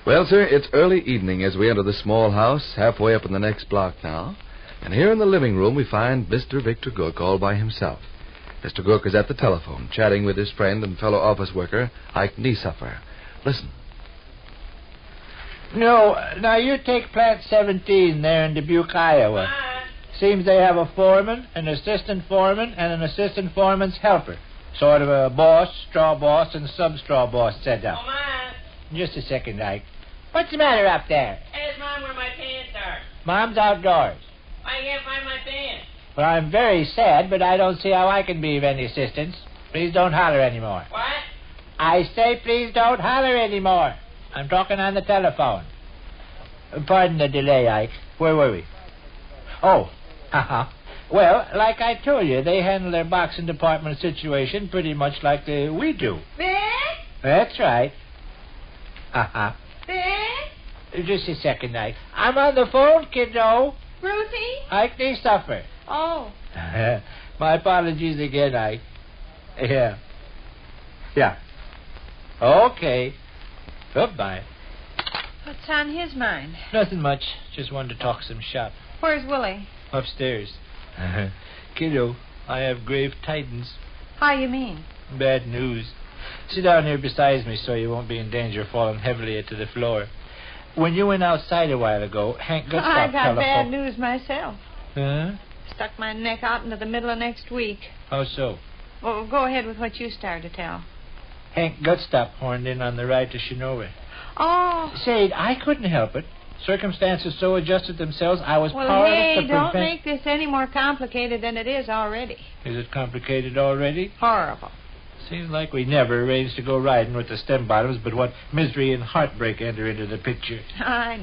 Well, sir, it's early evening as we enter the small house halfway up in the next block now. And here in the living room we find Mr. Victor Gook all by himself. Mr. Gook is at the telephone, chatting with his friend and fellow office worker, Ike Niesuffer. Listen. No, now you take Plant 17 there in Dubuque, Iowa. Seems they have a foreman, an assistant foreman, and an assistant foreman's helper. Sort of a boss, straw boss, and sub-straw boss set up. Oh, Ma. Just a second, Ike. What's the matter up there? Ask Mom where my pants are. Mom's outdoors. I can't find my pants. Well, I'm very sad, but I don't see how I can be of any assistance. Please don't holler anymore. What? I say please don't holler anymore. I'm talking on the telephone. Pardon the delay, Ike. Where were we? Oh, well, like I told you, they handle their boxing department situation pretty much like we do. Vic? That's right. Vic? Just a second, Ike. I'm on the phone, kiddo. Ruthie? Ike Niesuffer. Oh. My apologies again, Ike. Yeah. Okay. Goodbye. What's on his mind? Nothing much. Just wanted to talk some shop. Where's Willie? Upstairs. Kiddo, I have grave tidings. How you mean? Bad news. Sit down here beside me so you won't be in danger of falling heavily to the floor. When you went outside a while ago, Hank Goodstop I got telephoned. bad news myself. Huh? Stuck my neck out into the middle of next week. How so? Well, go ahead with what you started to tell. Hank Goodstop horned in on the ride to Shinobi. Oh. Say, I couldn't help it. Circumstances so adjusted themselves, I was Well, powerless hey, to don't prevent... make this any more complicated than it is already. Is it complicated already? Horrible. Seems like we never arranged to go riding with the stem bottoms, but what misery and heartbreak enter into the picture. I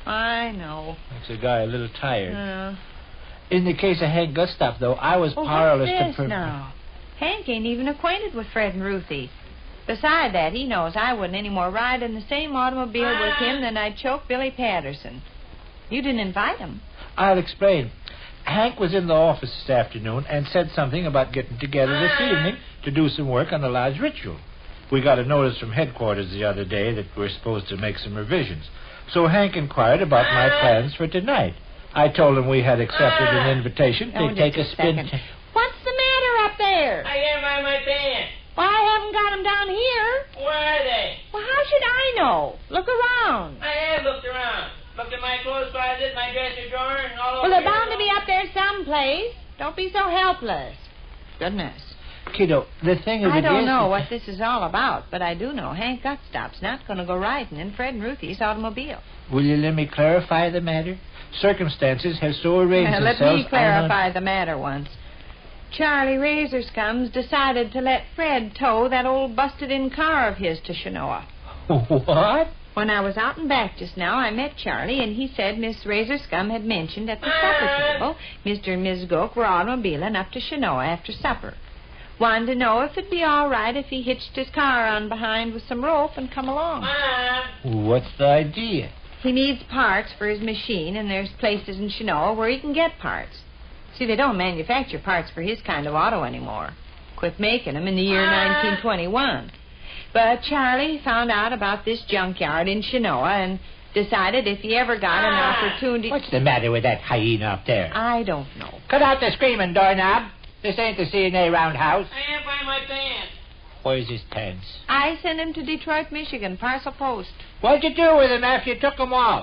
know. Makes a guy a little tired. In the case of Hank Goodstop, though, I was Well, powerless what's to this prevent... now? Hank ain't even acquainted with Fred and Ruthie. Beside that, he knows I wouldn't any more ride in the same automobile with him than I'd choke Billy Patterson. You didn't invite him. I'll explain. Hank was in the office this afternoon and said something about getting together this evening to do some work on the lodge ritual. We got a notice from headquarters the other day that we're supposed to make some revisions. So Hank inquired about my plans for tonight. I told him we had accepted an invitation to take a spin... What's the matter up there? I can't find my pants. Well, I haven't got them down here. Where are they? Well, how should I know? Look around. I have looked around. Looked at my clothes closet, my dresser drawer, and all over. Well, they're bound to be up there someplace. Don't be so helpless. Goodness. Kiddo, the thing of it is... I don't know what this is all about, but I do know Hank Gutstop's not going to go riding in Fred and Ruthie's automobile. Will you let me clarify the matter? Circumstances have so arranged themselves... Let me clarify the matter once. Charlie Razorscums decided to let Fred tow that old busted-in car of his to Shinoa. What? When I was out and back just now, I met Charlie, and he said Miss Razorscum had mentioned at the supper table Mr. and Miss Gook were automobiling up to Shinoa after supper. Wanted to know if it'd be all right if he hitched his car on behind with some rope and come along. What's the idea? He needs parts for his machine, and there's places in Shinoa where he can get parts. See, they don't manufacture parts for his kind of auto anymore. Quit making them in the year 1921. But Charlie found out about this junkyard in Shinoa and decided if he ever got an opportunity... What's the matter with that hyena up there? I don't know. Cut out the screaming, doorknob. This ain't the C&A roundhouse. I can't find my pants. Where's his pants? I sent him to Detroit, Michigan, parcel post. What'd you do with them after you took them off?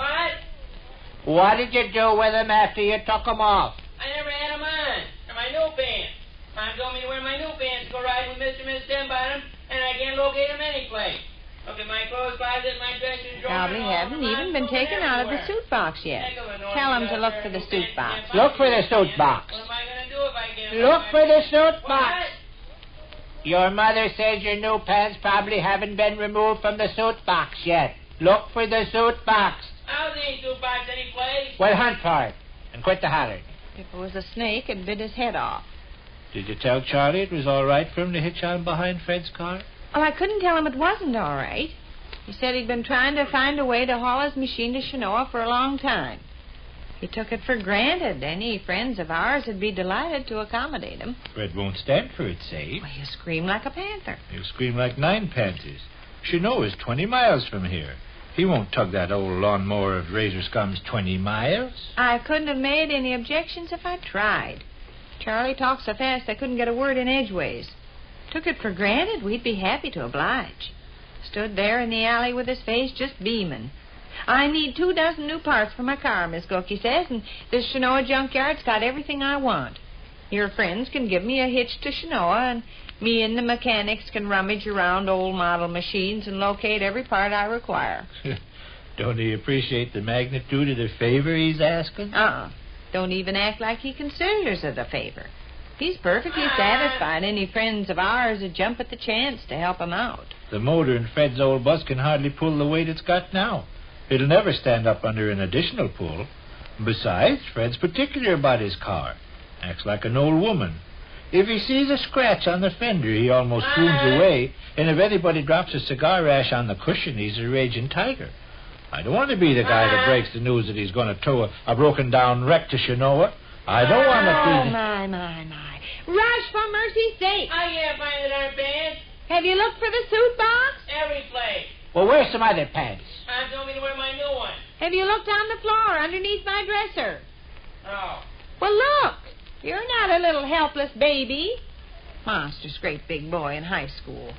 What? What did you do with them after you took them off? I never had them on. They're my new pants. Mom told me to wear my new pants to go riding with Mr. and Miss Stembottom, and I can't locate them anyplace. Look at my clothes closet, my dresser drawer. Probably haven't even been taken out of the suit box yet. Tell him to look for the suit box. Look for the suit box. What am I going to do if I can't Look for the suit What? box. Your mother says your new pants probably haven't been removed from the suit box yet. Look for the suit box. How's the suit box any place? Well, hunt for it. And quit the hollering. If it was a snake, it'd bit his head off. Did you tell Charlie it was all right for him to hitch on behind Fred's car? Well, I couldn't tell him it wasn't all right. He said he'd been trying to find a way to haul his machine to Shinoa for a long time. He took it for granted any friends of ours would be delighted to accommodate him. Fred won't stand for it, say. Well, you scream like a panther. He'll scream like 9 panthers. Shinoa is 20 miles from here. He won't tug that old lawnmower of Razor Scum's 20 miles. I couldn't have made any objections if I tried. Charlie talked so fast I couldn't get a word in edgeways. Took it for granted we'd be happy to oblige. Stood there in the alley with his face just beaming. I need 24 new parts for my car, Miss Cook, he says, and this Shinoa junkyard's got everything I want. Your friends can give me a hitch to Shinoa, and me and the mechanics can rummage around old model machines and locate every part I require. Don't he appreciate the magnitude of the favor he's asking? Don't even act like he considers it a favor. He's perfectly satisfied any friends of ours would jump at the chance to help him out. The motor in Fred's old bus can hardly pull the weight it's got now. It'll never stand up under an additional pull. Besides, Fred's particular about his car. Acts like an old woman. If he sees a scratch on the fender, he almost swoons away, and if anybody drops a cigar ash on the cushion, he's a raging tiger. I don't want to be the guy that breaks the news that he's going to tow a broken-down wreck to Shinoa. I don't want to be... Oh, my. Rush, for mercy's sake. I can't find the darn pants. Have you looked for the suit box? Every place. Well, where's some other pants? Mom told me to wear my new one. Have you looked on the floor underneath my dresser? Oh. Well, look. You're not a little helpless baby. Monster's great big boy in high school.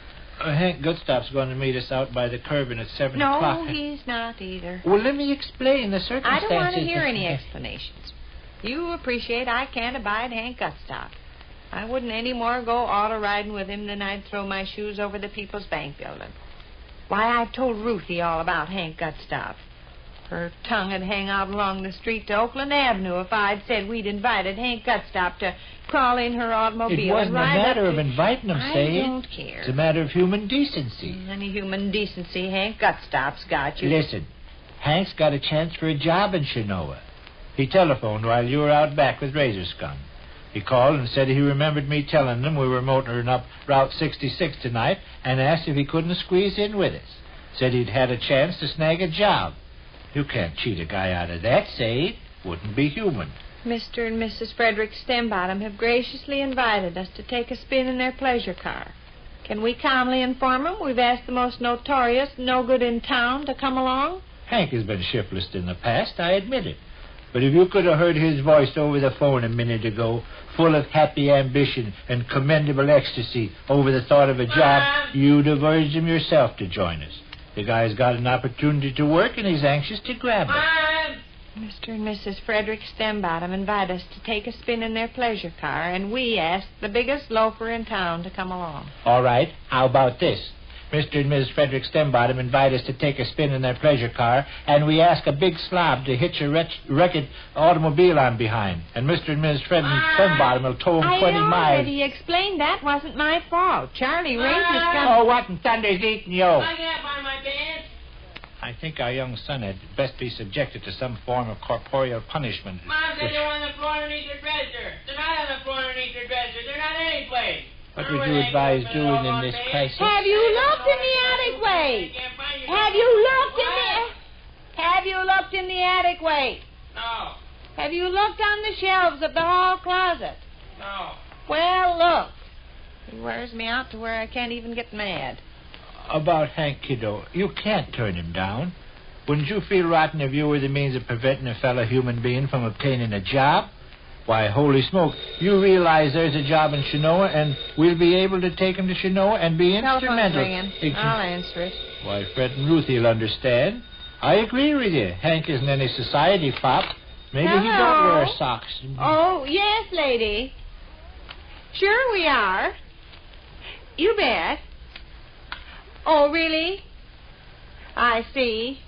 Hank Goodstop's going to meet us out by the curbing at 7 o'clock. No, he's not either. Well, let me explain the circumstances. I don't want to hear any explanations. You appreciate I can't abide Hank Gutstop. I wouldn't any more go auto riding with him than I'd throw my shoes over the People's Bank building. Why, I've told Ruthie all about Hank Gutstop. Her tongue would hang out along the street to Oakland Avenue if I'd said we'd invited Hank Gutstop to crawl in her automobile. It wasn't a matter of inviting him, say. I don't care. It's a matter of human decency. Any human decency Hank Gutstop's got you. Listen, Hank's got a chance for a job in Shinoa. He telephoned while you were out back with Razor Scum. He called and said he remembered me telling him we were motoring up Route 66 tonight and asked if he couldn't squeeze in with us. Said he'd had a chance to snag a job. You can't cheat a guy out of that, say. Wouldn't be human. Mr. and Mrs. Frederick Stembottom have graciously invited us to take a spin in their pleasure car. Can we calmly inform them we've asked the most notorious no-good in town to come along? Hank has been shiftless in the past, I admit it. But if you could have heard his voice over the phone a minute ago, full of happy ambition and commendable ecstasy over the thought of a job, you'd have urged him yourself to join us. The guy's got an opportunity to work, and he's anxious to grab it. Mr. and Mrs. Frederick Stembottom invite us to take a spin in their pleasure car, and we ask the biggest loafer in town to come along. All right, how about this? Mr. and Mrs. Frederick Stembottom invite us to take a spin in their pleasure car, and we ask a big slob to hitch a wrecked automobile on behind. And Mr. and Mrs. Frederick Stembottom will tow him 20 miles. I already explained that wasn't my fault. Charlie Razor Scum... Oh, what in thunder's eating you? I can't find my pants. I think our young son had best be subjected to some form of corporeal punishment. Mom said they're on the floor underneath her dresser. They're not on the floor underneath her dresser. They're not any place. What would you advise doing in this crisis? Have you looked in the attic way? Have you looked in the attic way? No. Have you looked on the shelves of the hall closet? No. Well, look. He wears me out to where I can't even get mad. About Hank, kiddo, you can't turn him down. Wouldn't you feel rotten if you were the means of preventing a fellow human being from obtaining a job? Why, holy smoke, you realize there's a job in Shinoa, and we'll be able to take him to Shinoa and be Telephone's instrumental. ringing. I'll answer it. Why, Fred and Ruthie will understand. I agree with you. Hank isn't any society fop. Maybe he don't wear socks. Oh, yes, lady. Sure we are. You bet. Oh, really? I see.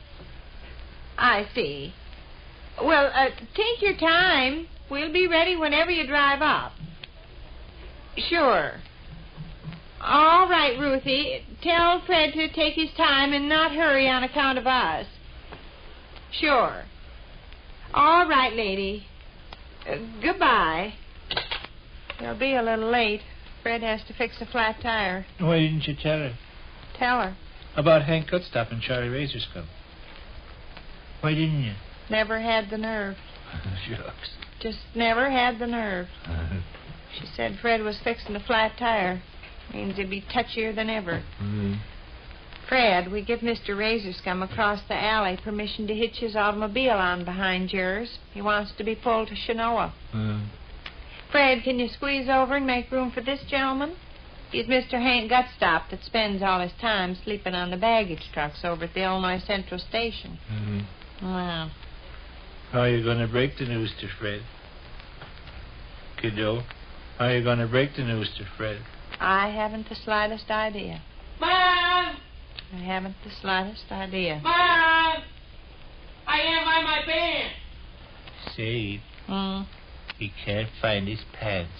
Well, take your time. We'll be ready whenever you drive up. Sure. All right, Ruthie. Tell Fred to take his time and not hurry on account of us. Sure. All right, lady. Goodbye. He'll be a little late. Fred has to fix a flat tire. Why didn't you tell her? Tell her. About Hank Goodstop and Charlie Razor Scum. Why didn't you? Never had the nerve. Shucks. Just never had the nerve. She said Fred was fixing a flat tire. Means he'd be touchier than ever. Fred, we give Mr. Razorscum across the alley permission to hitch his automobile on behind yours. He wants to be pulled to Shinoa. Fred, can you squeeze over and make room for this gentleman? He's Mr. Hank Gutstop that spends all his time sleeping on the baggage trucks over at the Illinois Central Station. Well. How are you going to break the news to Fred? Kiddo, how are you going to break the news to Fred? I haven't the slightest idea. Mom! I haven't the slightest idea. Mom! I can't find my pants. Say, Hmm? he can't find his pants.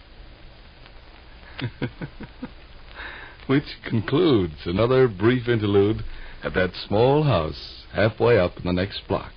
Which concludes another brief interlude at that small house halfway up in the next block.